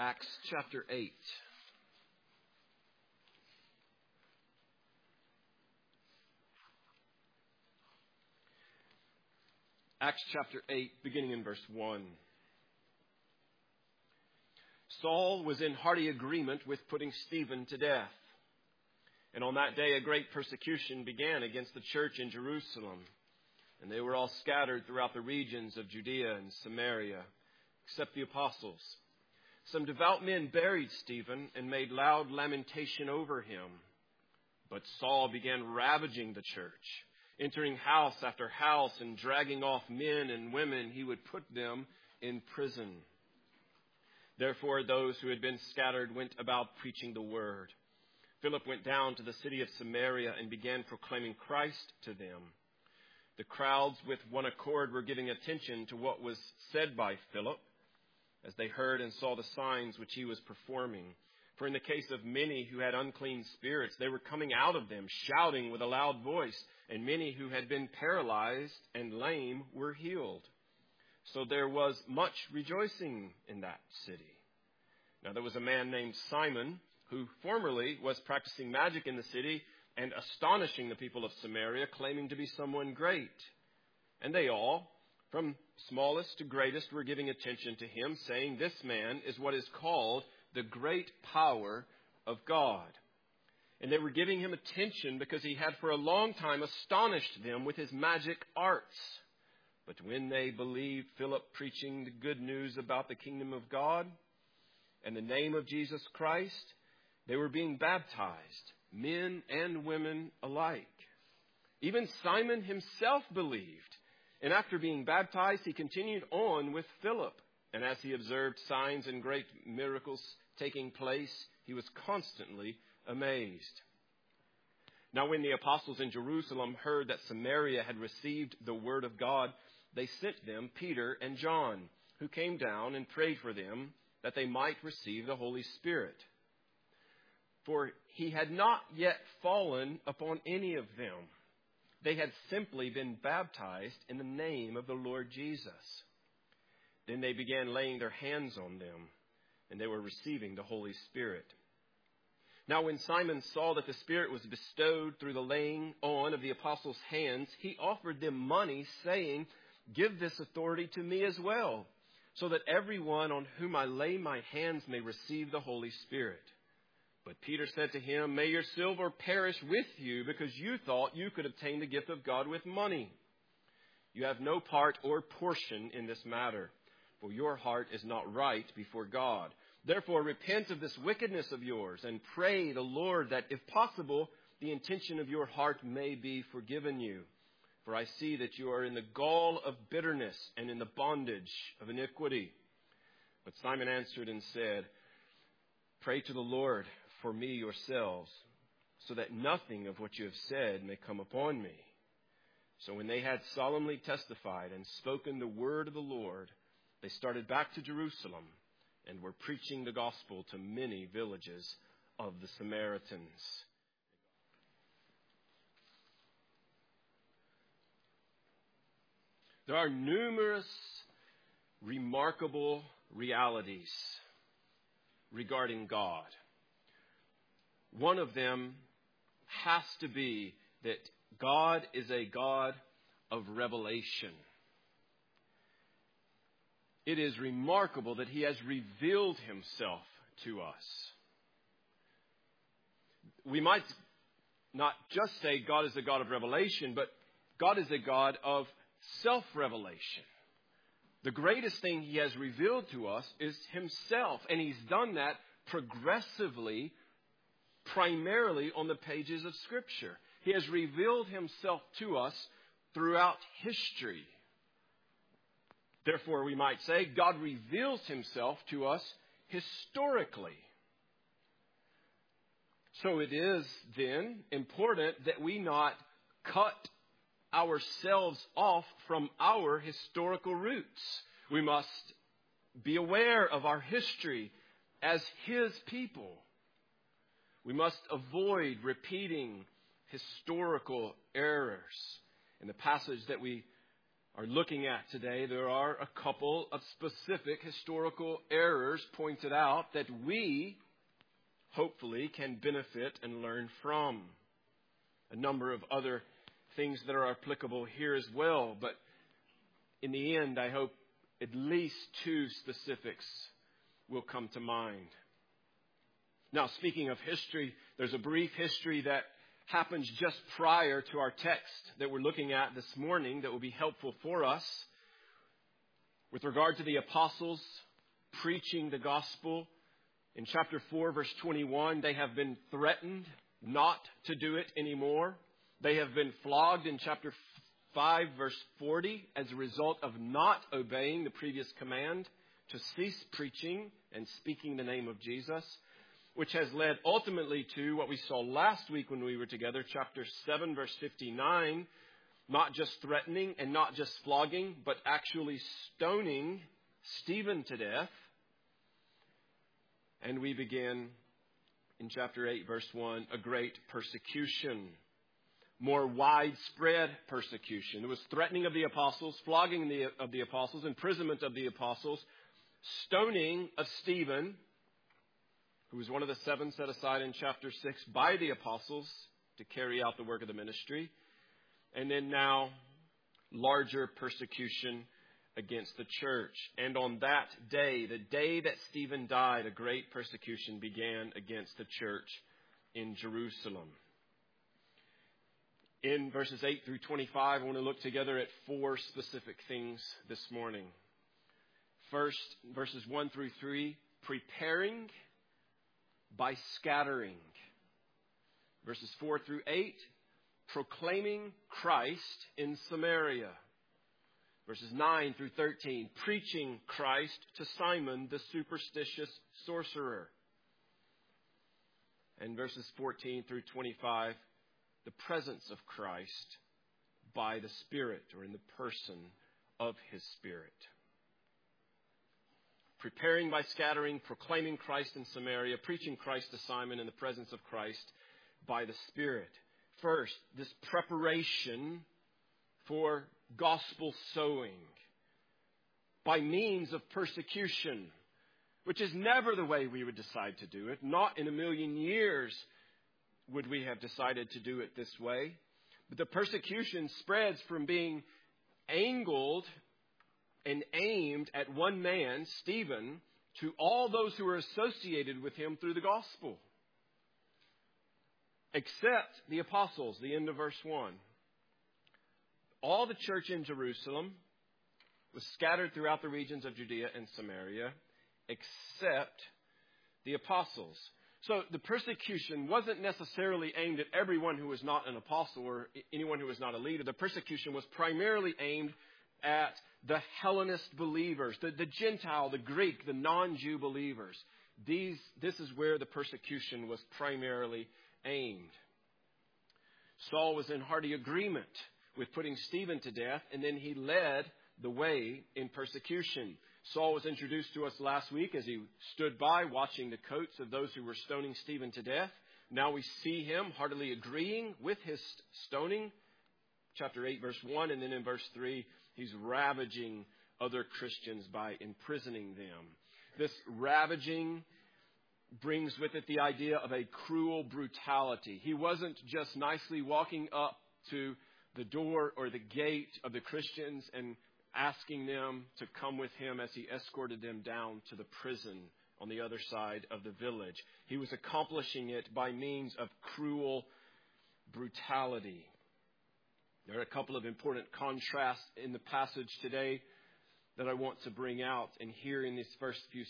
Acts chapter 8. Acts chapter 8, beginning in verse 1. Saul was in hearty agreement with putting Stephen to death. And on that day, a great persecution began against the church in Jerusalem. And they were all scattered throughout the regions of Judea and Samaria, except the apostles. Some devout men buried Stephen and made loud lamentation over him. But Saul began ravaging the church, entering house after house and dragging off men and women. He would put them in prison. Therefore, those who had been scattered went about preaching the word. Philip went down to the city of Samaria and began proclaiming Christ to them. The crowds with one accord were giving attention to what was said by Philip, as they heard and saw the signs which he was performing. For in the case of many who had unclean spirits, they were coming out of them, shouting with a loud voice, and many who had been paralyzed and lame were healed. So there was much rejoicing in that city. Now there was a man named Simon, who formerly was practicing magic in the city and astonishing the people of Samaria, claiming to be someone great. And they all, from smallest to greatest, were giving attention to him, saying, "This man is what is called the great power of God." And they were giving him attention because he had for a long time astonished them with his magic arts. But when they believed Philip preaching the good news about the kingdom of God and the name of Jesus Christ, they were being baptized, men and women alike. Even Simon himself believed. And after being baptized, he continued on with Philip. And as he observed signs and great miracles taking place, he was constantly amazed. Now, when the apostles in Jerusalem heard that Samaria had received the word of God, they sent them Peter and John, who came down and prayed for them that they might receive the Holy Spirit. For he had not yet fallen upon any of them. They had simply been baptized in the name of the Lord Jesus. Then they began laying their hands on them, and they were receiving the Holy Spirit. Now when Simon saw that the Spirit was bestowed through the laying on of the apostles' hands, he offered them money, saying, "Give this authority to me as well, so that everyone on whom I lay my hands may receive the Holy Spirit." But Peter said to him, "May your silver perish with you, because you thought you could obtain the gift of God with money. You have no part or portion in this matter, for your heart is not right before God. Therefore repent of this wickedness of yours, and pray the Lord that, if possible, the intention of your heart may be forgiven you. For I see that you are in the gall of bitterness and in the bondage of iniquity." But Simon answered and said, "Pray to the Lord for me yourselves, so that nothing of what you have said may come upon me." So when they had solemnly testified and spoken the word of the Lord, they started back to Jerusalem and were preaching the gospel to many villages of the Samaritans. There are numerous remarkable realities regarding God. One of them has to be that God is a God of revelation. It is remarkable that he has revealed himself to us. We might not just say God is a God of revelation, but God is a God of self-revelation. The greatest thing he has revealed to us is himself, and he's done that progressively, primarily on the pages of Scripture. He has revealed himself to us throughout history. Therefore, we might say God reveals himself to us historically. So it is then important that we not cut ourselves off from our historical roots. We must be aware of our history as his people. We must avoid repeating historical errors. In the passage that we are looking at today, there are a couple of specific historical errors pointed out that we, hopefully, can benefit and learn from. A number of other things that are applicable here as well, but in the end, I hope at least two specifics will come to mind. Now, speaking of history, there's a brief history that happens just prior to our text that we're looking at this morning that will be helpful for us. With regard to the apostles preaching the gospel, in chapter 4, verse 21, they have been threatened not to do it anymore. They have been flogged in chapter 5, verse 40, as a result of not obeying the previous command to cease preaching and speaking the name of Jesus, which has led ultimately to what we saw last week when we were together, chapter 7, verse 59, not just threatening and not just flogging, but actually stoning Stephen to death. And we begin in chapter 8, verse 1, a great persecution, more widespread persecution. There was threatening of the apostles, flogging of the apostles, imprisonment of the apostles, stoning of Stephen, who was one of the 7 set aside in chapter 6 by the apostles to carry out the work of the ministry. And then now, larger persecution against the church. And on that day, the day that Stephen died, a great persecution began against the church in Jerusalem. In verses 8 through 25, I want to look together at 4 specific things this morning. First, verses 1 through 3, preparing by scattering. Verses 4 through 8, proclaiming Christ in Samaria. Verses 9 through 13, preaching Christ to Simon, the superstitious sorcerer. And verses 14 through 25, the presence of Christ by the Spirit, or in the person of His Spirit. Preparing by scattering, proclaiming Christ in Samaria, preaching Christ to Simon in the presence of Christ by the Spirit. First, this preparation for gospel sowing by means of persecution, which is never the way we would decide to do it. Not in a million years would we have decided to do it this way. But the persecution spreads from being angled and aimed at one man, Stephen, to all those who are associated with him through the gospel. Except the apostles, the end of verse 1. All the church in Jerusalem was scattered throughout the regions of Judea and Samaria, except the apostles. So the persecution wasn't necessarily aimed at everyone who was not an apostle or anyone who was not a leader. The persecution was primarily aimed at the Hellenist believers, the Gentile, the Greek, the non-Jew believers. This is where the persecution was primarily aimed. Saul was in hearty agreement with putting Stephen to death, and then he led the way in persecution. Saul was introduced to us last week as he stood by watching the coats of those who were stoning Stephen to death. Now we see him heartily agreeing with his stoning. Chapter 8, verse 1, and then in verse 3, he's ravaging other Christians by imprisoning them. This ravaging brings with it the idea of a cruel brutality. He wasn't just nicely walking up to the door or the gate of the Christians and asking them to come with him as he escorted them down to the prison on the other side of the village. He was accomplishing it by means of cruel brutality. There are a couple of important contrasts in the passage today that I want to bring out and here in these first few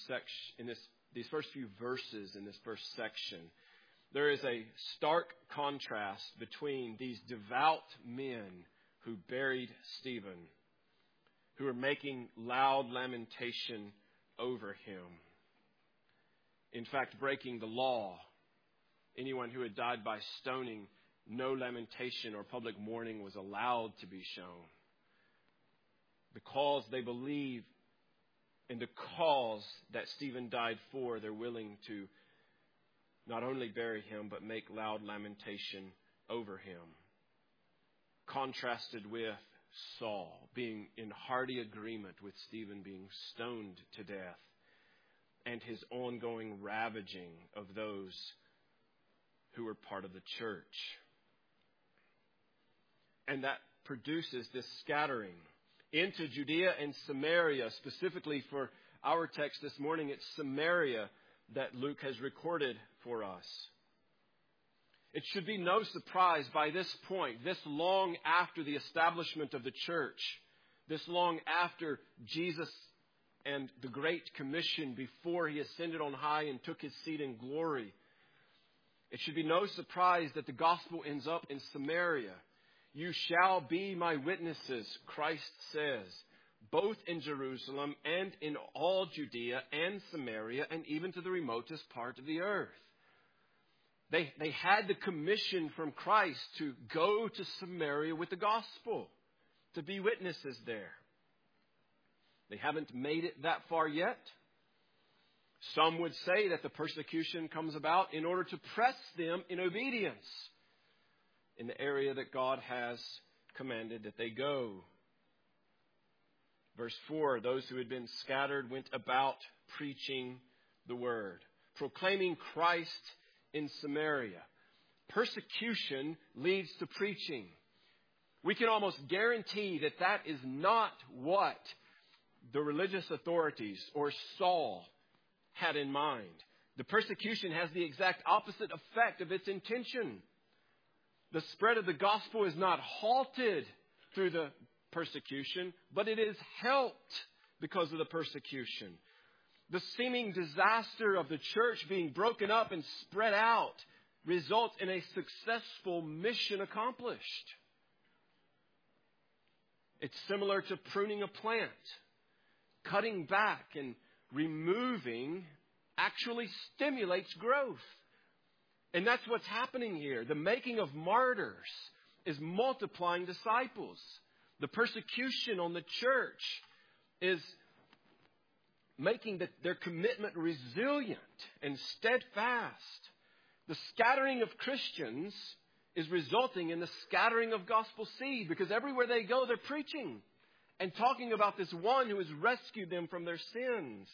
verses in this first section. There is a stark contrast between these devout men who buried Stephen, who are making loud lamentation over him. In fact, breaking the law. Anyone who had died by stoning, no lamentation or public mourning was allowed to be shown. Because they believe in the cause that Stephen died for, they're willing to not only bury him, but make loud lamentation over him. Contrasted with Saul, being in hearty agreement with Stephen being stoned to death, and his ongoing ravaging of those who were part of the church. And that produces this scattering into Judea and Samaria. Specifically for our text this morning, it's Samaria that Luke has recorded for us. It should be no surprise by this point, this long after the establishment of the church, this long after Jesus and the Great Commission before he ascended on high and took his seat in glory. It should be no surprise that the gospel ends up in Samaria. You shall be my witnesses, Christ says, both in Jerusalem and in all Judea and Samaria and even to the remotest part of the earth. They had the commission from Christ to go to Samaria with the gospel, to be witnesses there. They haven't made it that far yet. Some would say that the persecution comes about in order to press them in obedience in the area that God has commanded that they go. Verse 4, those who had been scattered went about preaching the word, proclaiming Christ in Samaria. Persecution leads to preaching. We can almost guarantee that that is not what the religious authorities or Saul had in mind. The persecution has the exact opposite effect of its intention. The spread of the gospel is not halted through the persecution, but it is helped because of the persecution. The seeming disaster of the church being broken up and spread out results in a successful mission accomplished. It's similar to pruning a plant. Cutting back and removing actually stimulates growth. And that's what's happening here. The making of martyrs is multiplying disciples. The persecution on the church is making their commitment resilient and steadfast. The scattering of Christians is resulting in the scattering of gospel seed, because everywhere they go, they're preaching and talking about this one who has rescued them from their sins.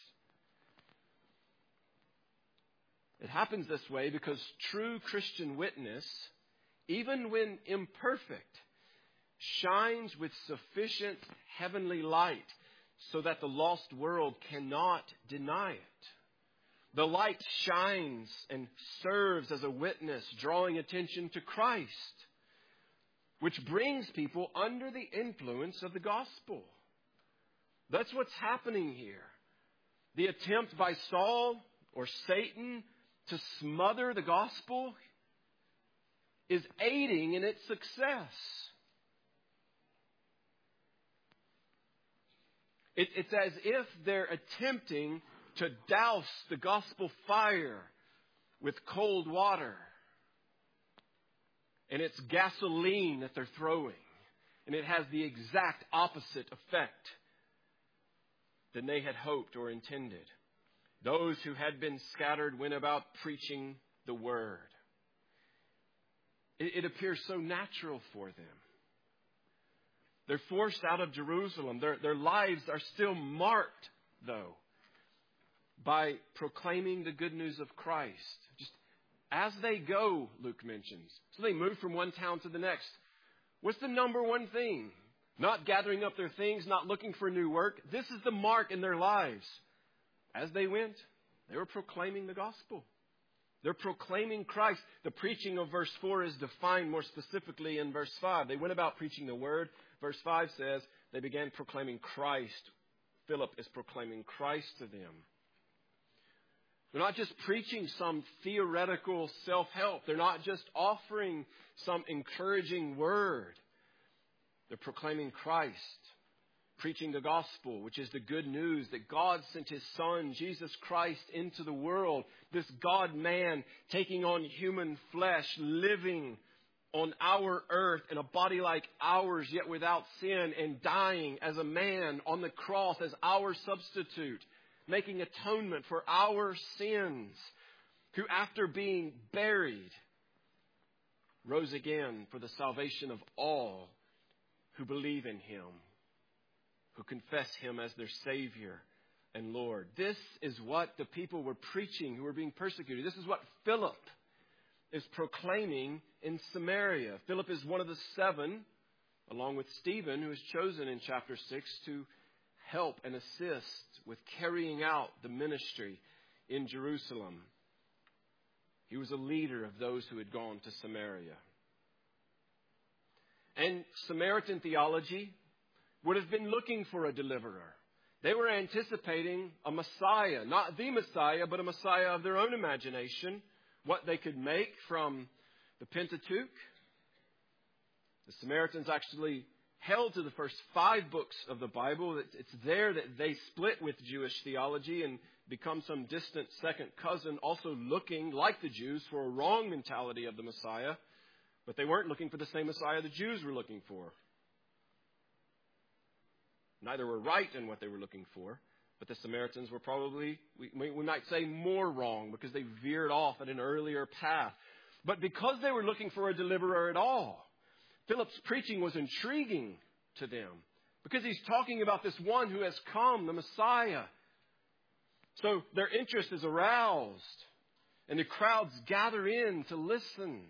It happens this way because true Christian witness, even when imperfect, shines with sufficient heavenly light so that the lost world cannot deny it. The light shines and serves as a witness, drawing attention to Christ, which brings people under the influence of the gospel. That's what's happening here. The attempt by Saul or Satan to smother the gospel is aiding in its success. It's as if they're attempting to douse the gospel fire with cold water. And it's gasoline that they're throwing. And it has the exact opposite effect than they had hoped or intended. Those who had been scattered went about preaching the word. It appears so natural for them. They're forced out of Jerusalem. Their lives are still marked, though, by proclaiming the good news of Christ. Just as they go, Luke mentions. So they move from one town to the next. What's the number one thing? Not gathering up their things, not looking for new work. This is the mark in their lives. As they went, they were proclaiming the gospel. They're proclaiming Christ. The preaching of verse 4 is defined more specifically in verse 5. They went about preaching the word. Verse 5 says they began proclaiming Christ. Philip is proclaiming Christ to them. They're not just preaching some theoretical self-help. They're not just offering some encouraging word. They're proclaiming Christ, preaching the gospel, which is the good news that God sent his Son, Jesus Christ, into the world. This God-man taking on human flesh, living on our earth in a body like ours, yet without sin, and dying as a man on the cross as our substitute, making atonement for our sins, who after being buried, rose again for the salvation of all who believe in Him, who confess Him as their Savior and Lord. This is what the people were preaching who were being persecuted. This is what Philip is proclaiming in Samaria. Philip is one of the 7, along with Stephen, who is chosen in chapter 6 to help and assist with carrying out the ministry in Jerusalem. He was a leader of those who had gone to Samaria. And Samaritan theology would have been looking for a deliverer. They were anticipating a Messiah, not the Messiah, but a Messiah of their own imagination, what they could make from the Pentateuch. The Samaritans actually held to the first 5 books of the Bible. It's there that they split with Jewish theology and become some distant second cousin, also looking, like the Jews, for a wrong mentality of the Messiah. But they weren't looking for the same Messiah the Jews were looking for. Neither were right in what they were looking for, but the Samaritans were probably, we might say, more wrong because they veered off at an earlier path. But because they were looking for a deliverer at all, Philip's preaching was intriguing to them because he's talking about this one who has come, the Messiah. So their interest is aroused, and the crowds gather in to listen.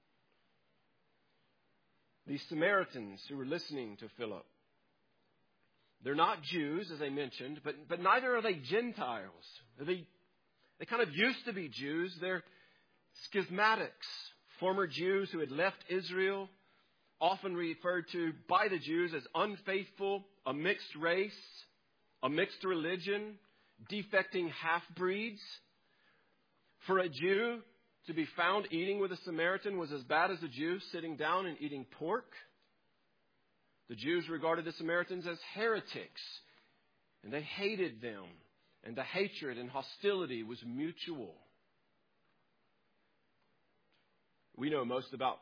These Samaritans who were listening to Philip, they're not Jews, as I mentioned, but neither are they Gentiles. They kind of used to be Jews. They're schismatics, former Jews who had left Israel, often referred to by the Jews as unfaithful, a mixed race, a mixed religion, defecting half-breeds. For a Jew to be found eating with a Samaritan was as bad as a Jew sitting down and eating pork. The Jews regarded the Samaritans as heretics, and they hated them, and the hatred and hostility was mutual. We know most about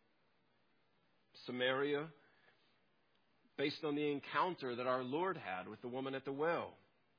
Samaria based on the encounter that our Lord had with the woman at the well.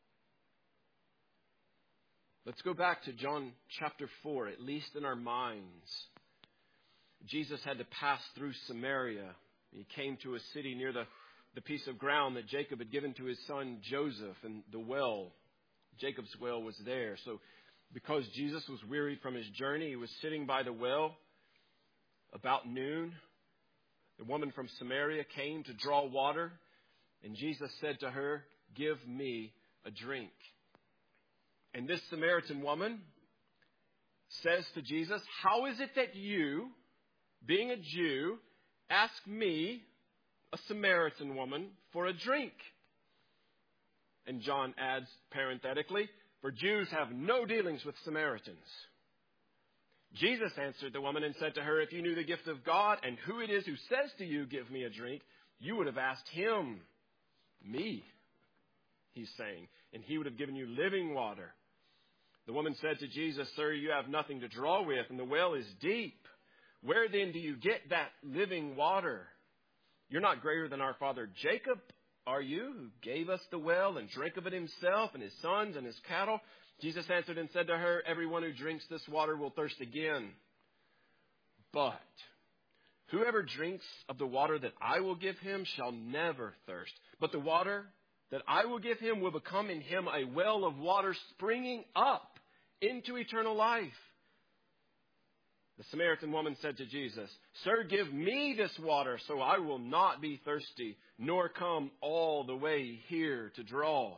Let's go back to John chapter 4, at least in our minds. Jesus had to pass through Samaria. He came to a city near the piece of ground that Jacob had given to his son Joseph, and the well, Jacob's well, was there. So because Jesus was wearied from his journey, he was sitting by the well about noon. The woman from Samaria came to draw water, and Jesus said to her, "Give me a drink." And this Samaritan woman says to Jesus, "How is it that you, being a Jew, ask me, a Samaritan woman, for a drink?" And John adds parenthetically, "For Jews have no dealings with Samaritans." Jesus answered the woman and said to her, "If you knew the gift of God and who it is who says to you, 'Give me a drink,' you would have asked him." "Me," he's saying, "and he would have given you living water." The woman said to Jesus, "Sir, you have nothing to draw with, and the well is deep. Where then do you get that living water? You're not greater than our father Jacob, are you, who gave us the well and drank of it himself and his sons and his cattle?" Jesus answered and said to her, "Everyone who drinks this water will thirst again. But whoever drinks of the water that I will give him shall never thirst. But the water that I will give him will become in him a well of water springing up into eternal life." The Samaritan woman said to Jesus, "Sir, give me this water so I will not be thirsty, nor come all the way here to draw."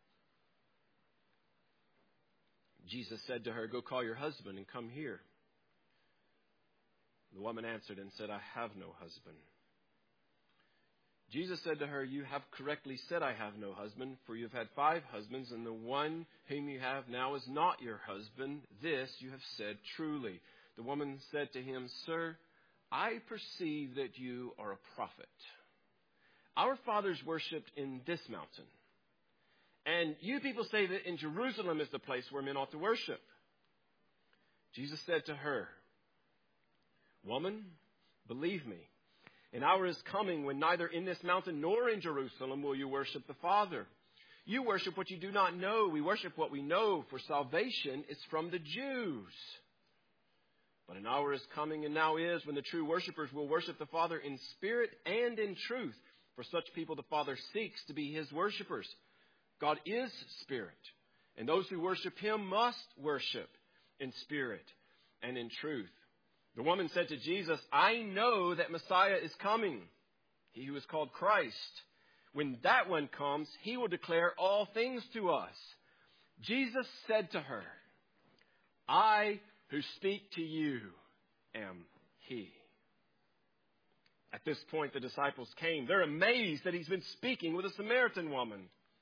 Jesus said to her, "Go call your husband and come here." The woman answered and said, "I have no husband." Jesus said to her, "You have correctly said, 'I have no husband,' for you have had 5 husbands, and the one whom you have now is not your husband. This you have said truly." The woman said to him, "Sir, I perceive that you are a prophet. Our fathers worshipped in this mountain, and you people say that in Jerusalem is the place where men ought to worship." Jesus said to her, "Woman, believe me, an hour is coming when neither in this mountain nor in Jerusalem will you worship the Father. You worship what you do not know. We worship what we know, for salvation is from the Jews. But an hour is coming, and now is, when the true worshipers will worship the Father in spirit and in truth. For such people the Father seeks to be His worshipers. God is spirit, and those who worship Him must worship in spirit and in truth. The woman said to Jesus, I know that Messiah is coming, He who is called Christ. When that one comes, He will declare all things to us. Jesus said to her, I who speak to you am He. At this point, the disciples came. They're amazed that He's been speaking with a Samaritan woman.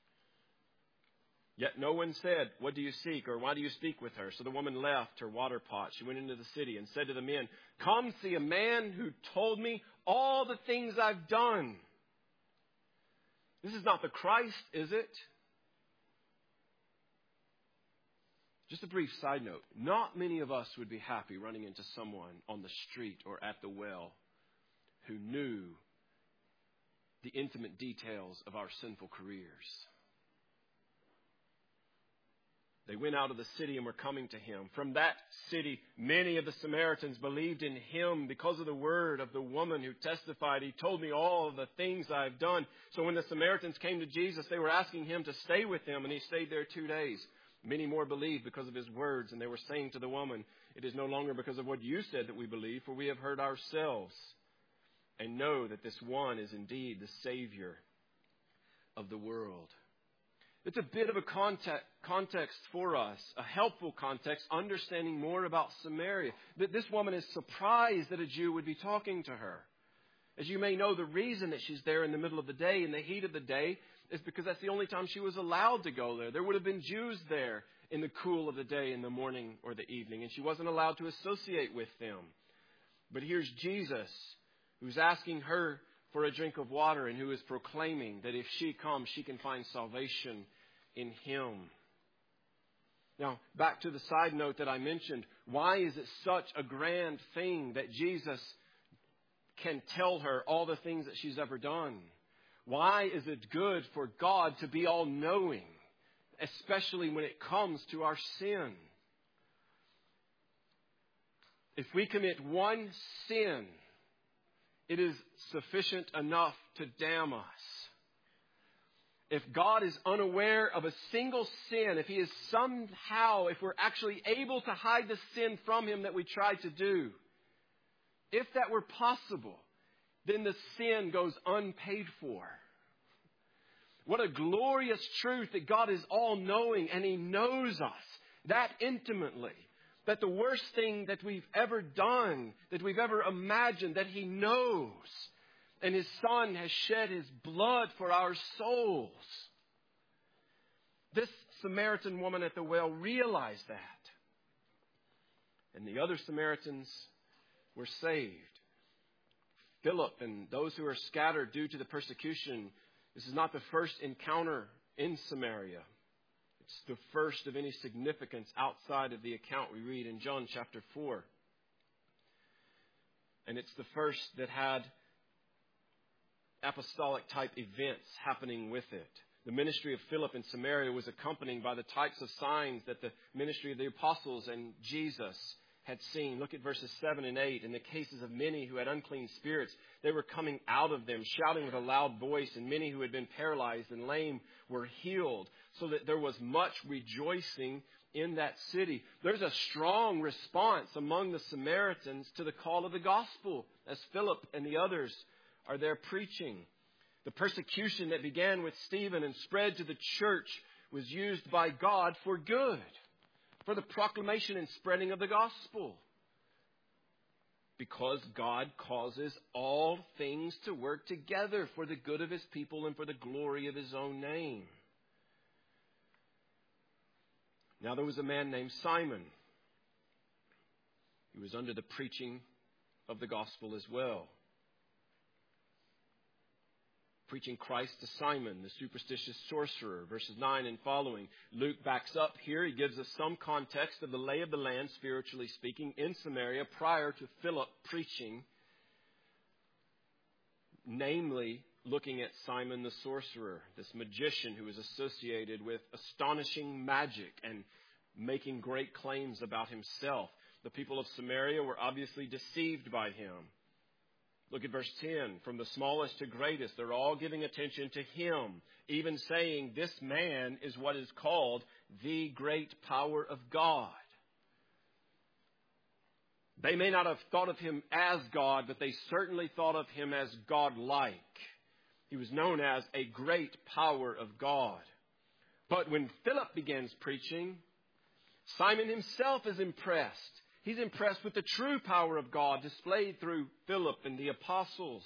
Yet no one said, what do you seek, or why do you speak with her? So the woman left her water pot. She went into the city and said to the men, come see a man who told me all the things I've done. This is not the Christ, is it? Just a brief side note. Not many of us would be happy running into someone on the street or at the well who knew the intimate details of our sinful careers. They went out of the city and were coming to Him. From that city, many of the Samaritans believed in Him because of the word of the woman who testified, He told me all of the things I've done. So when the Samaritans came to Jesus, they were asking Him to stay with them, and He stayed there 2 days. Many more believed because of His words, and they were saying to the woman, it is no longer because of what you said that we believe, for we have heard ourselves and know that this one is indeed the Savior of the world. It's a bit of a context for us, a helpful context, understanding more about Samaria. That this woman is surprised that a Jew would be talking to her. As you may know, the reason that she's there in the middle of the day, in the heat of the day, is because that's the only time she was allowed to go there. There would have been Jews there in the cool of the day, in the morning or the evening, and she wasn't allowed to associate with them. But here's Jesus, who's asking her for a drink of water and who is proclaiming that if she comes, she can find salvation in Him. Now, back to the side note that I mentioned. Why is it such a grand thing that Jesus can tell her all the things that she's ever done? Why is it good for God to be all-knowing, especially when it comes to our sin? If we commit one sin, it is sufficient enough to damn us. If God is unaware of a single sin, if He is somehow, if we're actually able to hide the sin from Him that we try to do, if that were possible, then the sin goes unpaid for. What a glorious truth that God is all-knowing and He knows us that intimately. That the worst thing that we've ever done, that we've ever imagined, that He knows. And His Son has shed His blood for our souls. This Samaritan woman at the well realized that. And the other Samaritans were saved. Philip and those who are scattered due to the persecution, this is not the first encounter in Samaria. It's the first of any significance outside of the account we read in John chapter 4. And it's the first that had apostolic type events happening with it. The ministry of Philip in Samaria was accompanied by the types of signs that the ministry of the apostles and Jesus had seen. Look at verses 7 and 8. In the cases of many who had unclean spirits, they were coming out of them, shouting with a loud voice, and many who had been paralyzed and lame were healed, so that there was much rejoicing in that city. There's a strong response among the Samaritans to the call of the gospel, as Philip and the others are there preaching. The persecution that began with Stephen and spread to the church was used by God for good, for the proclamation and spreading of the gospel. Because God causes all things to work together for the good of His people and for the glory of His own name. Now there was a man named Simon. He was under the preaching of the gospel as well. Preaching Christ to Simon, the superstitious sorcerer, verses 9 and following. Luke backs up here. He gives us some context of the lay of the land, spiritually speaking, in Samaria prior to Philip preaching. Namely, looking at Simon the sorcerer, this magician who was associated with astonishing magic and making great claims about himself. The people of Samaria were obviously deceived by him. Look at verse 10. From the smallest to greatest, they're all giving attention to him, even saying this man is what is called the great power of God. They may not have thought of him as God, but they certainly thought of him as God-like. He was known as a great power of God. But when Philip begins preaching, Simon himself is impressed. He's impressed with the true power of God displayed through Philip and the apostles.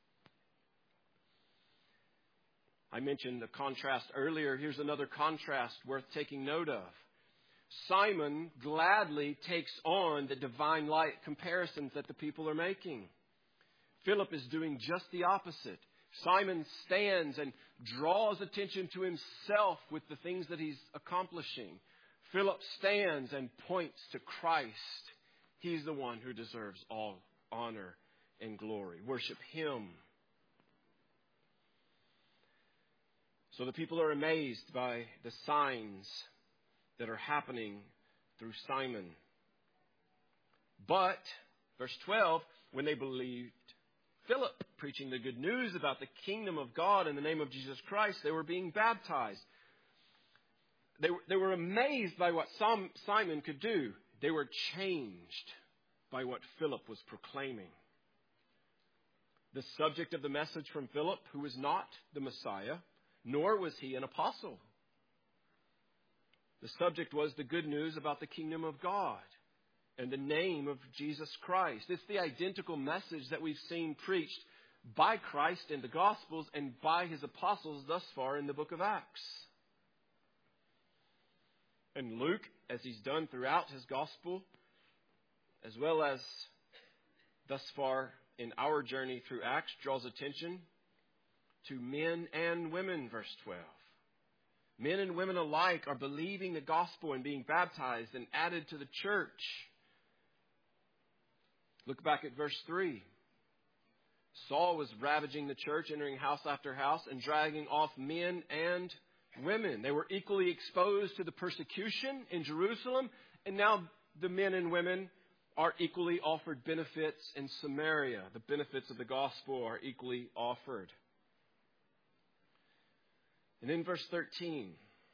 I mentioned the contrast earlier. Here's another contrast worth taking note of. Simon gladly takes on the divine-like comparisons that the people are making. Philip is doing just the opposite. Simon stands and draws attention to himself with the things that he's accomplishing. Philip stands and points to Christ. He's the one who deserves all honor and glory. Worship him. So the people are amazed by the signs that are happening through Simon. But, verse 12, when they believed Philip preaching the good news about the kingdom of God in the name of Jesus Christ, they were being baptized. They were amazed by what Simon could do. They were changed by what Philip was proclaiming. The subject of the message from Philip, who was not the Messiah, nor was he an apostle. The subject was the good news about the kingdom of God and the name of Jesus Christ. It's the identical message that we've seen preached by Christ in the Gospels and by his apostles thus far in the book of Acts. And Luke, as he's done throughout his Gospel, as well as thus far in our journey through Acts, draws attention to men and women, verse 12. Men and women alike are believing the gospel and being baptized and added to the church. Look back at verse 3. Saul was ravaging the church, entering house after house and dragging off men and women. They were equally exposed to the persecution in Jerusalem, and now the men and women are equally offered benefits in Samaria. The benefits of the gospel are equally offered. And in verse 13,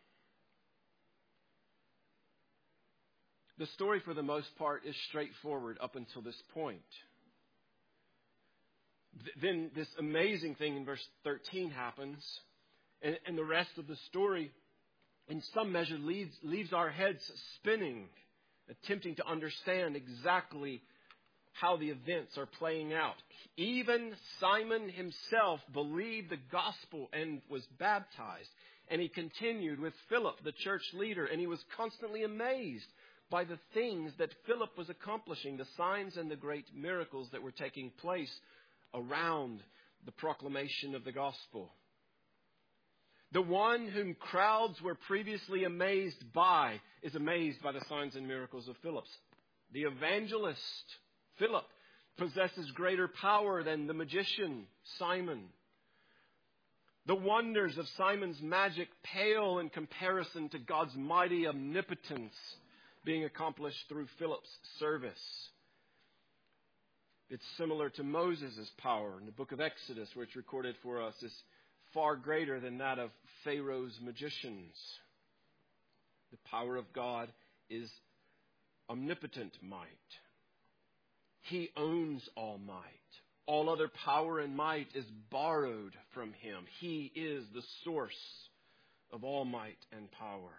the story for the most part is straightforward up until this point. Then this amazing thing in verse 13 happens, and the rest of the story in some measure leaves our heads spinning, attempting to understand exactly how the events are playing out. Even Simon himself believed the gospel and was baptized. And he continued with Philip, the church leader, and he was constantly amazed by the things that Philip was accomplishing, the signs and the great miracles that were taking place around the proclamation of the gospel. The one whom crowds were previously amazed by is amazed by the signs and miracles of Philip. The evangelist, Philip, possesses greater power than the magician, Simon. The wonders of Simon's magic pale in comparison to God's mighty omnipotence being accomplished through Philip's service. It's similar to Moses' power in the book of Exodus, where it's recorded for us, is far greater than that of Pharaoh's magicians. The power of God is omnipotent might. He owns all might. All other power and might is borrowed from him. He is the source of all might and power.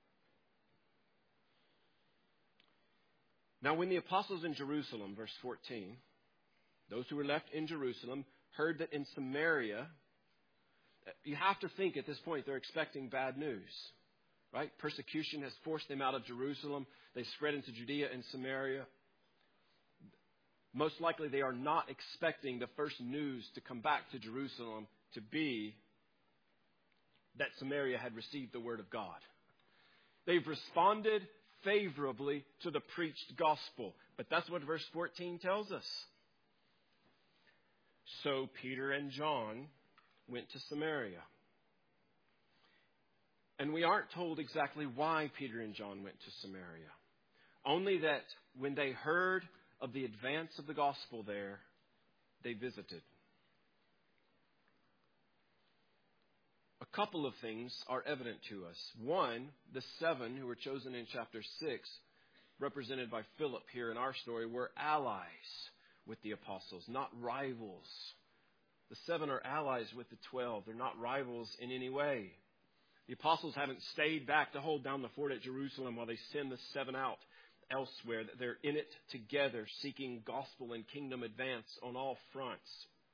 Now, when the apostles in Jerusalem, verse 14, those who were left in Jerusalem, heard that in Samaria, you have to think at this point they're expecting bad news, right? Persecution has forced them out of Jerusalem. They spread into Judea and Samaria. Most likely they are not expecting the first news to come back to Jerusalem to be that Samaria had received the word of God. They've responded favorably to the preached gospel. But that's what verse 14 tells us. So Peter and John went to Samaria. And we aren't told exactly why Peter and John went to Samaria. Only that when they heard of the advance of the gospel there, they visited. A couple of things are evident to us. One, the 7 who were chosen in chapter 6, represented by Philip here in our story, were allies with the apostles, not rivals. The 7 are allies with the 12. They're not rivals in any way. The apostles haven't stayed back to hold down the fort at Jerusalem while they send the 7 out elsewhere. They're in it together, seeking gospel and kingdom advance on all fronts.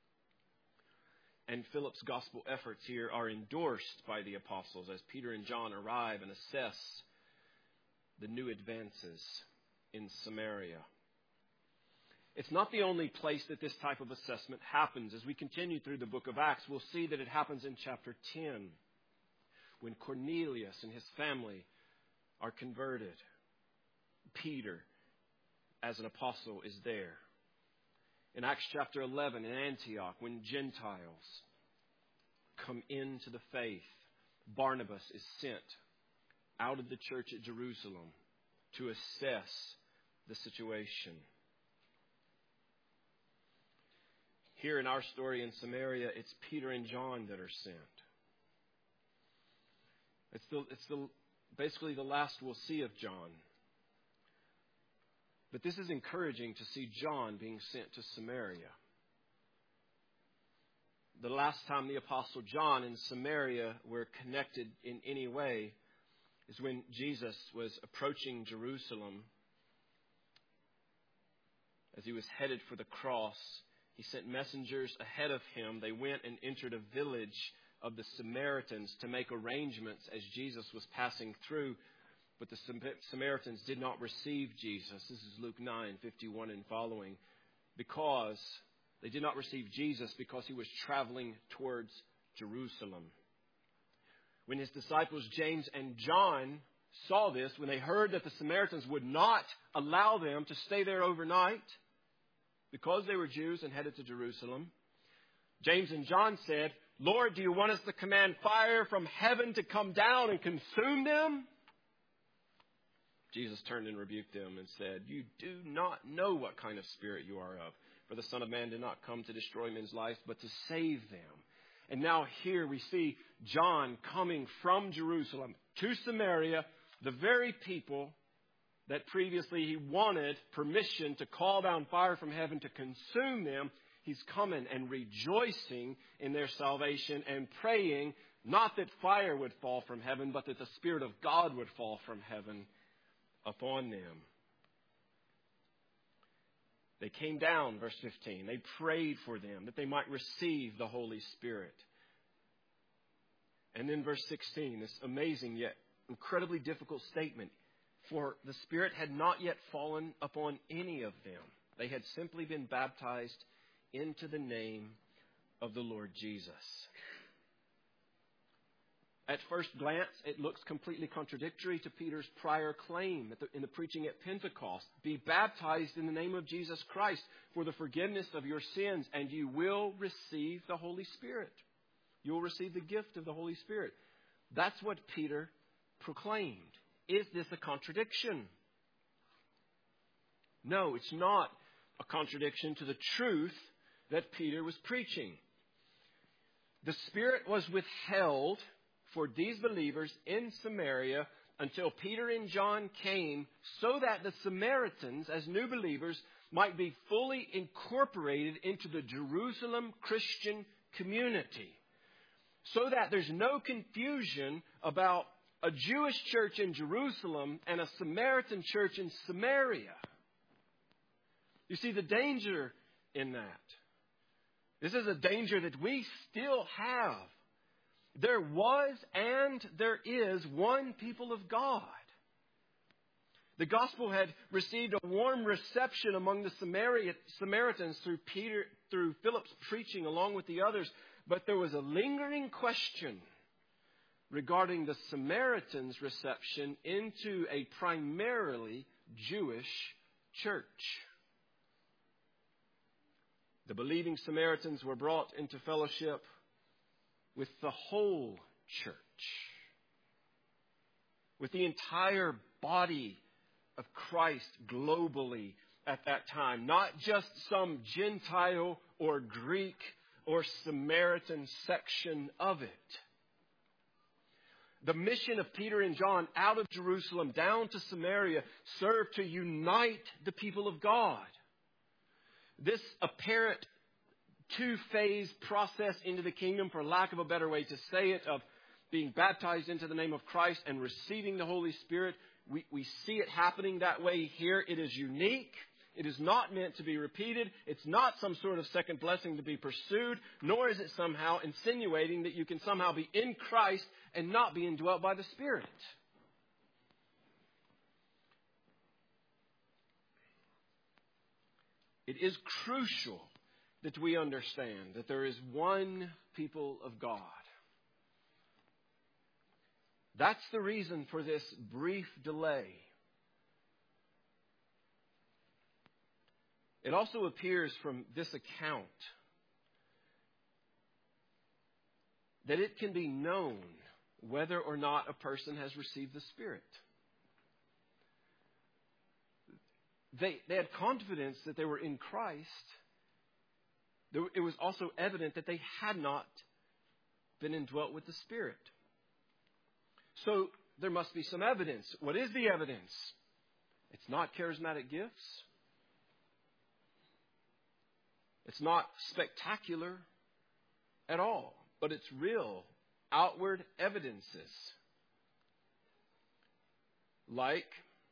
And Philip's gospel efforts here are endorsed by the apostles as Peter and John arrive and assess the new advances in Samaria. It's not the only place that this type of assessment happens. As we continue through the book of Acts, we'll see that it happens in chapter 10 when Cornelius and his family are converted. Peter, as an apostle, is there. In Acts chapter 11 in Antioch, when Gentiles come into the faith, Barnabas is sent out of the church at Jerusalem to assess the situation. Here in our story in Samaria, it's Peter and John that are sent. It's basically the last we'll see of John. But this is encouraging to see John being sent to Samaria. The last time the Apostle John and Samaria were connected in any way is when Jesus was approaching Jerusalem. As he was headed for the cross, he sent messengers ahead of him. They went and entered a village of the Samaritans to make arrangements as Jesus was passing through. But the Samaritans did not receive Jesus. This is Luke 9:51 and following. Because they did not receive Jesus because he was traveling towards Jerusalem. When his disciples James and John saw this, when they heard that the Samaritans would not allow them to stay there overnight because they were Jews and headed to Jerusalem, James and John said, "Lord, do you want us to command fire from heaven to come down and consume them?" Jesus turned and rebuked them and said, "You do not know what kind of spirit you are of. For the Son of Man did not come to destroy men's lives, but to save them." And now here we see John coming from Jerusalem to Samaria, the very people that previously he wanted permission to call down fire from heaven to consume them. He's coming and rejoicing in their salvation and praying not that fire would fall from heaven, but that the Spirit of God would fall from heaven upon them. They came down, verse 15. They prayed for them that they might receive the Holy Spirit. And then verse 16, this amazing yet incredibly difficult statement. For the Spirit had not yet fallen upon any of them. They had simply been baptized into the name of the Lord Jesus. At first glance, it looks completely contradictory to Peter's prior claim in the preaching at Pentecost. Be baptized in the name of Jesus Christ for the forgiveness of your sins, and you will receive the Holy Spirit. You will receive the gift of the Holy Spirit. That's what Peter proclaimed. Is this a contradiction? No, it's not a contradiction to the truth that Peter was preaching. The Spirit was withheld for these believers in Samaria until Peter and John came so that the Samaritans, as new believers, might be fully incorporated into the Jerusalem Christian community. So that there's no confusion about a Jewish church in Jerusalem and a Samaritan church in Samaria. You see the danger in that. This is a danger that we still have. There was and there is one people of God. The gospel had received a warm reception among the Samaritans through Philip's preaching along with the others, but there was a lingering question regarding the Samaritans' reception into a primarily Jewish church. The believing Samaritans were brought into fellowship with the whole church, with the entire body of Christ globally at that time, not just some Gentile or Greek or Samaritan section of it. The mission of Peter and John out of Jerusalem down to Samaria served to unite the people of God. This apparent two-phase process into the kingdom, for lack of a better way to say it, of being baptized into the name of Christ and receiving the Holy Spirit, we see it happening that way here. It is unique. It is not meant to be repeated. It's not some sort of second blessing to be pursued, nor is it somehow insinuating that you can somehow be in Christ and not be indwelt by the Spirit. It is crucial that we understand that there is one people of God. That's the reason for this brief delay. It also appears from this account that it can be known whether or not a person has received the Spirit. They had confidence that they were in Christ. It was also evident that they had not been indwelt with the Spirit. So there must be some evidence. What is the evidence? It's not charismatic gifts. It's not spectacular at all, but it's real, outward evidences. Like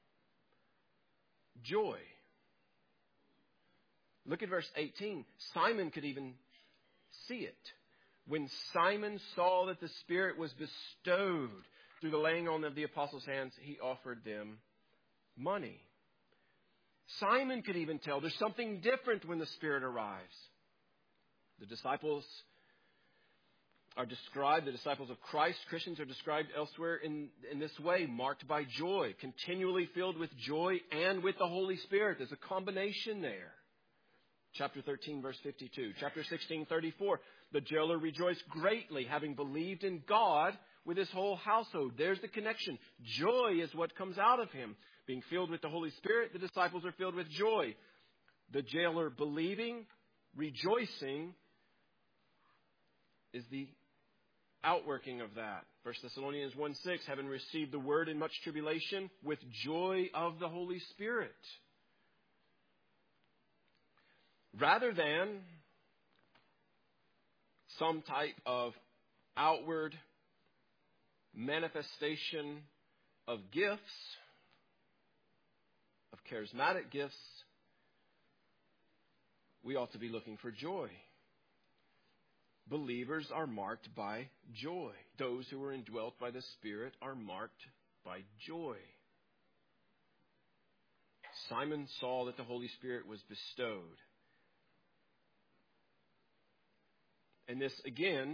joy. Look at verse 18. Simon could even see it. When Simon saw that the Spirit was bestowed through the laying on of the apostles' hands, he offered them money. Simon could even tell there's something different when the Spirit arrives. The disciples are described, the disciples of Christ, Christians are described elsewhere in this way, marked by joy, continually filled with joy and with the Holy Spirit. There's a combination there. Chapter 13, verse 52. Chapter 16, 34. The jailer rejoiced greatly, having believed in God with his whole household. There's the connection. Joy is what comes out of him. Being filled with the Holy Spirit, the disciples are filled with joy. The jailer believing, rejoicing, is the outworking of that. 1 Thessalonians 1:6, having received the word in much tribulation, with joy of the Holy Spirit. Rather than some type of outward manifestation of gifts, of charismatic gifts, we ought to be looking for joy. Believers are marked by joy. Those who are indwelt by the Spirit are marked by joy. Simon saw that the Holy Spirit was bestowed. And this, again,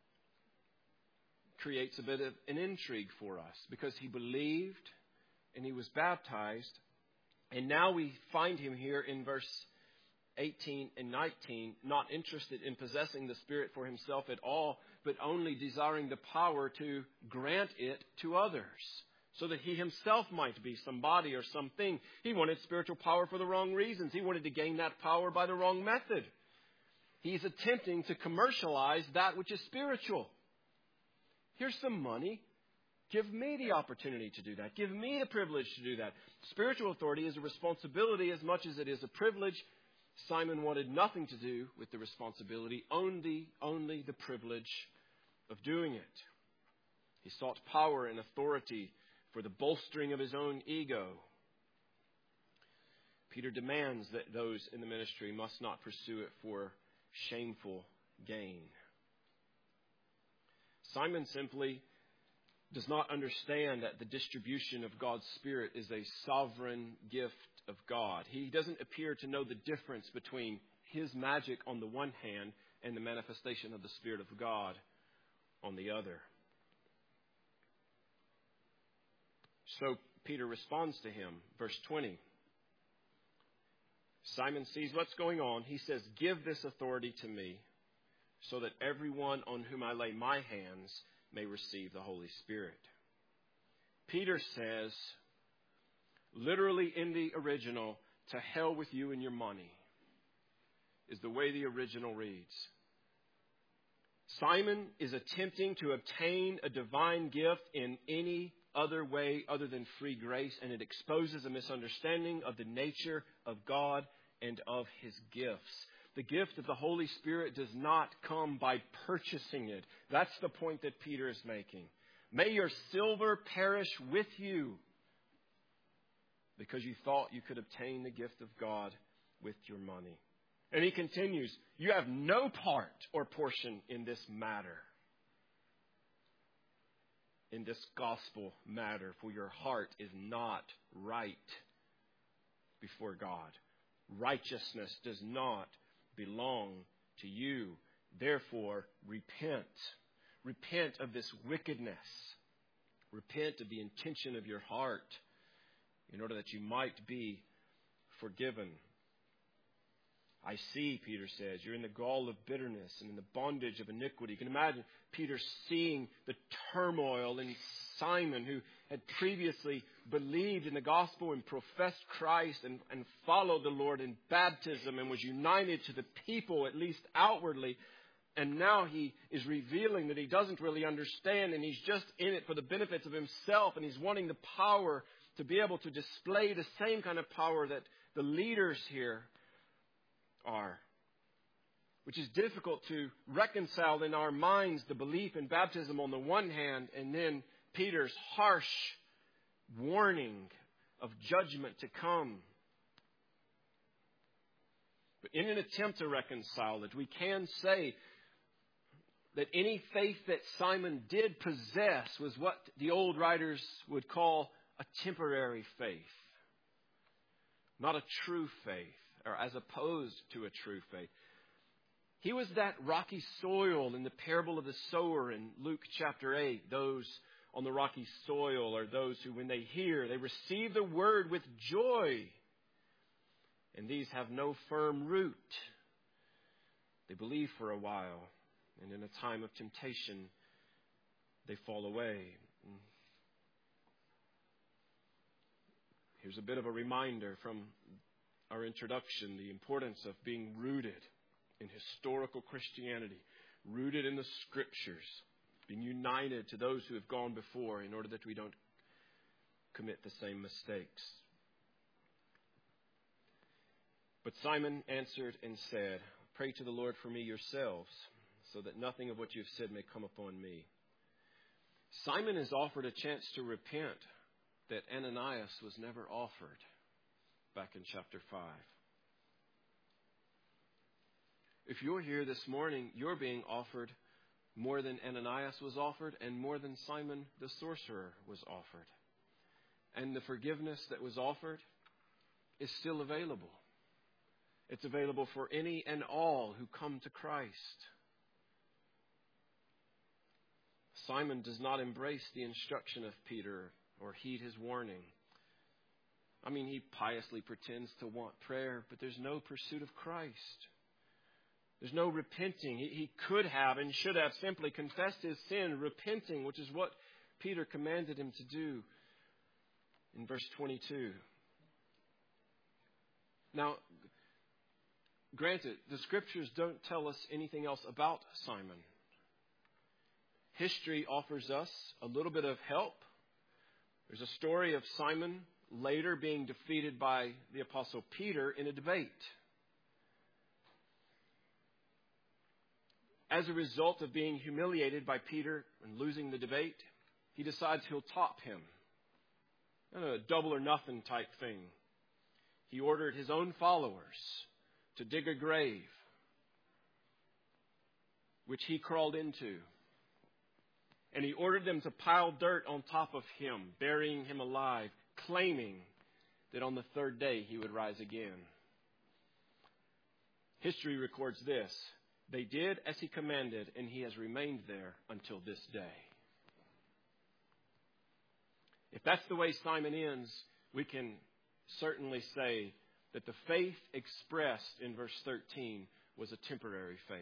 creates a bit of an intrigue for us, because he believed and he was baptized. And now we find him here in verse 18 and 19, not interested in possessing the Spirit for himself at all, but only desiring the power to grant it to others, so that he himself might be somebody or something. He wanted spiritual power for the wrong reasons. He wanted to gain that power by the wrong method. He's attempting to commercialize that which is spiritual. Here's some money. Give me the opportunity to do that. Give me the privilege to do that. Spiritual authority is a responsibility as much as it is a privilege. Simon wanted nothing to do with the responsibility, only the privilege of doing it. He sought power and authority for the bolstering of his own ego. Peter demands that those in the ministry must not pursue it for shameful gain. Simon simply does not understand that the distribution of God's Spirit is a sovereign gift of God. He doesn't appear to know the difference between his magic on the one hand and the manifestation of the Spirit of God on the other. So Peter responds to him. Verse 20. Simon sees what's going on. He says, "Give this authority to me, so that everyone on whom I lay my hands may receive the Holy Spirit." Peter says, literally in the original, to hell with you and your money, is the way the original reads. Simon is attempting to obtain a divine gift in any other way other than free grace, and it exposes a misunderstanding of the nature of God and of His gifts. The gift of the Holy Spirit does not come by purchasing it. That's the point that Peter is making. May your silver perish with you because you thought you could obtain the gift of God with your money. And he continues, you have no part or portion in this matter, in this gospel matter, for your heart is not right before God. Righteousness does not belong to you. Therefore, repent. Repent of this wickedness. Repent of the intention of your heart in order that you might be forgiven. I see, Peter says, you're in the gall of bitterness and in the bondage of iniquity. You can imagine Peter seeing the turmoil in Simon, who had previously believed in the gospel and professed Christ and followed the Lord in baptism and was united to the people, at least outwardly. And now he is revealing that he doesn't really understand, and he's just in it for the benefits of himself, and he's wanting the power to be able to display the same kind of power that the leaders here are, which is difficult to reconcile in our minds, the belief in baptism on the one hand, and then Peter's harsh warning of judgment to come. But in an attempt to reconcile it, we can say that any faith that Simon did possess was what the old writers would call a temporary faith, not a true faith, or as opposed to a true faith. He was that rocky soil in the parable of the sower in Luke chapter 8. Those on the rocky soil are those who, when they hear, they receive the word with joy. And these have no firm root. They believe for a while, and in a time of temptation, they fall away. Here's a bit of a reminder from our introduction, the importance of being rooted in historical Christianity, rooted in the Scriptures, being united to those who have gone before in order that we don't commit the same mistakes. But Simon answered and said, pray to the Lord for me yourselves, so that nothing of what you have said may come upon me. Simon is offered a chance to repent that Ananias was never offered back in chapter 5. If you're here this morning, you're being offered more than Ananias was offered and more than Simon the sorcerer was offered. And the forgiveness that was offered is still available. It's available for any and all who come to Christ. Simon does not embrace the instruction of Peter or heed his warning. I mean, he piously pretends to want prayer, but there's no pursuit of Christ. There's no repenting. He could have and should have simply confessed his sin, repenting, which is what Peter commanded him to do in verse 22. Now, granted, the Scriptures don't tell us anything else about Simon. History offers us a little bit of help. There's a story of Simon later being defeated by the Apostle Peter in a debate. As a result of being humiliated by Peter and losing the debate, he decides he'll top him. A double or nothing type thing. He ordered his own followers to dig a grave, which he crawled into. And he ordered them to pile dirt on top of him, burying him alive, claiming that on the third day he would rise again. History records this. They did as he commanded, and he has remained there until this day. If that's the way Simon ends, we can certainly say that the faith expressed in verse 13 was a temporary faith.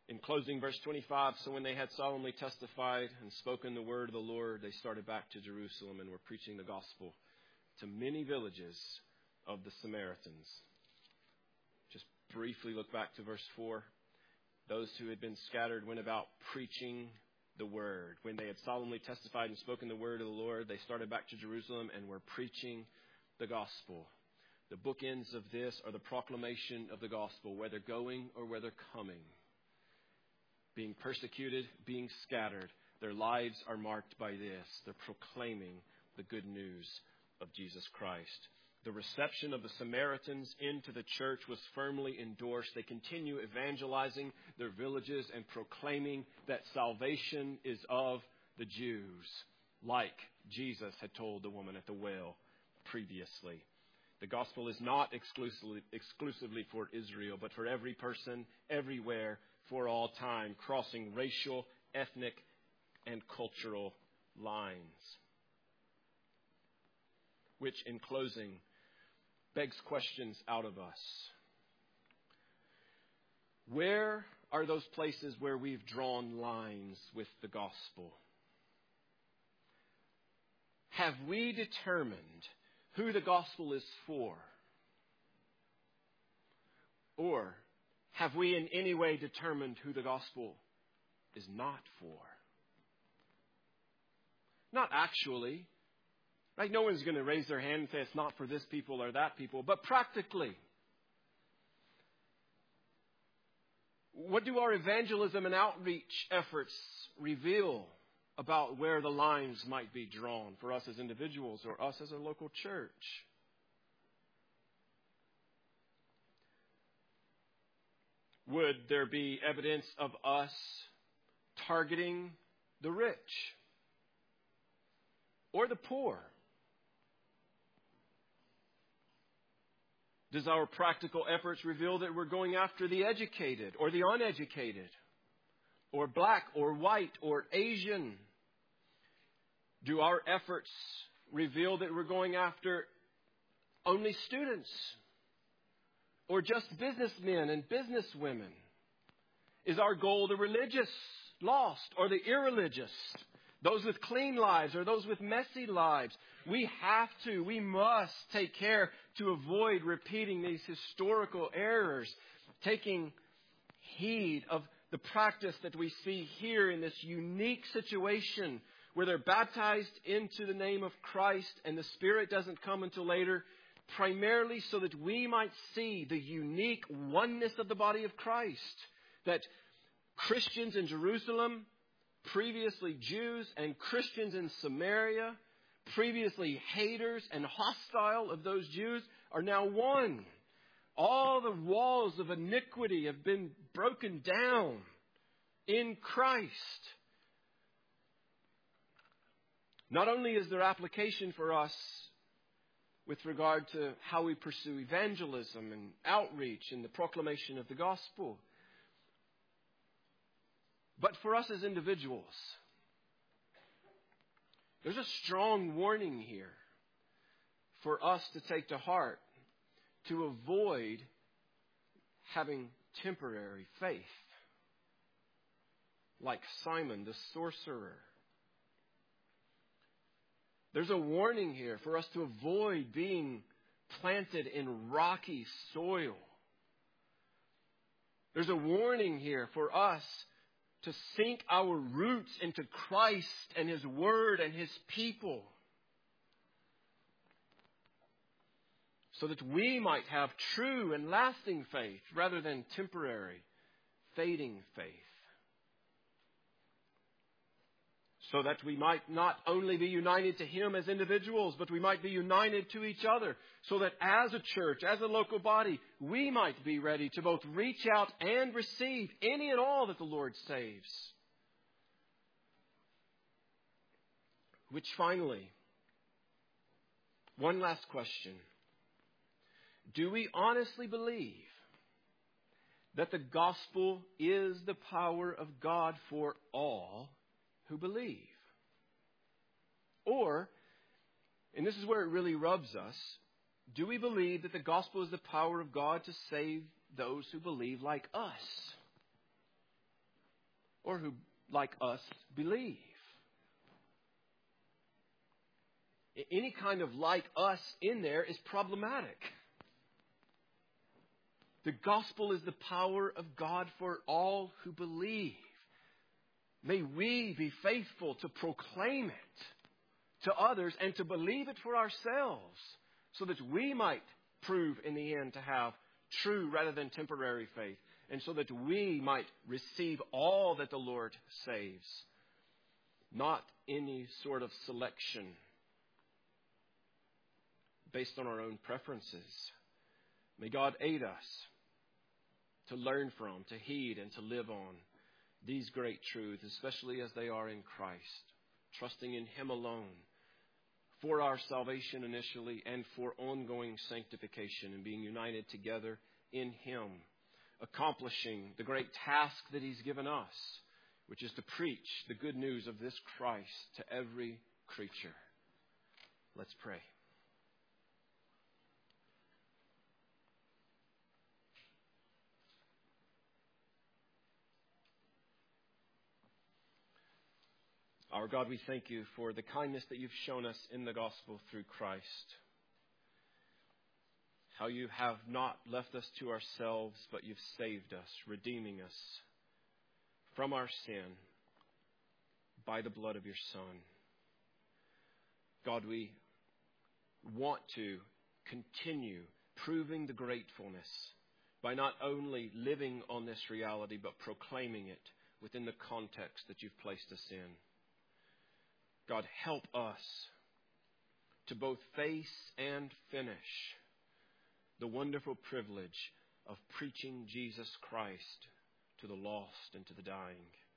In closing, verse 25, so when they had solemnly testified and spoken the word of the Lord, they started back to Jerusalem and were preaching the gospel to many villages of the Samaritans. Just briefly look back to verse 4. Those who had been scattered went about preaching the word. When they had solemnly testified and spoken the word of the Lord, they started back to Jerusalem and were preaching the gospel. The bookends of this are the proclamation of the gospel, whether going or whether coming. Being persecuted, being scattered, their lives are marked by this. They're proclaiming the good news of Jesus Christ. The reception of the Samaritans into the church was firmly endorsed. They continue evangelizing their villages and proclaiming that salvation is of the Jews, like Jesus had told the woman at the well previously. The gospel is not exclusively for Israel, but for every person, everywhere, for all time, crossing racial, ethnic, and cultural lines. Which, in closing, begs questions out of us. Where are those places where we've drawn lines with the gospel? Have we determined who the gospel is for? Or have we in any way determined who the gospel is not for? Not actually. Right? No one's going to raise their hand and say it's not for this people or that people. But practically, what do our evangelism and outreach efforts reveal about where the lines might be drawn for us as individuals or us as a local church? Would there be evidence of us targeting the rich or the poor? Does our practical efforts reveal that we're going after the educated or the uneducated, or black or white or Asian? Do our efforts reveal that we're going after only students or just businessmen and businesswomen? Is our goal the religious lost or the irreligious? Those with clean lives or those with messy lives? We must take care to avoid repeating these historical errors, taking heed of the practice that we see here in this unique situation where they're baptized into the name of Christ and the Spirit doesn't come until later, primarily so that we might see the unique oneness of the body of Christ. That Christians in Jerusalem, previously Jews, and Christians in Samaria, previously haters and hostile of those Jews, are now one. All the walls of iniquity have been broken down in Christ. Not only is there application for us with regard to how we pursue evangelism and outreach and the proclamation of the gospel, but for us as individuals, there's a strong warning here for us to take to heart to avoid having temporary faith, like Simon the sorcerer. There's a warning here for us to avoid being planted in rocky soil. There's a warning here for us to sink our roots into Christ and His Word and His people, so that we might have true and lasting faith rather than temporary, fading faith. So that we might not only be united to Him as individuals, but we might be united to each other. So that as a church, as a local body, we might be ready to both reach out and receive any and all that the Lord saves. Which finally, one last question. Do we honestly believe that the gospel is the power of God for all who believe? Or, and this is where it really rubs us, do we believe that the gospel is the power of God to save those who believe like us? or who, like us, believe. Any kind of like us in there is problematic. The gospel is the power of God for all who believe. May we be faithful to proclaim it to others and to believe it for ourselves, so that we might prove in the end to have true rather than temporary faith, and so that we might receive all that the Lord saves, not any sort of selection based on our own preferences. May God aid us to learn from, to heed, and to live on these great truths, especially as they are in Christ, trusting in Him alone for our salvation initially and for ongoing sanctification, and being united together in Him, accomplishing the great task that He's given us, which is to preach the good news of this Christ to every creature. Let's pray. Our God, we thank you for the kindness that you've shown us in the gospel through Christ. How you have not left us to ourselves, but you've saved us, redeeming us from our sin by the blood of your Son. God, we want to continue proving the gratefulness by not only living on this reality, but proclaiming it within the context that you've placed us in. God, help us to both face and finish the wonderful privilege of preaching Jesus Christ to the lost and to the dying.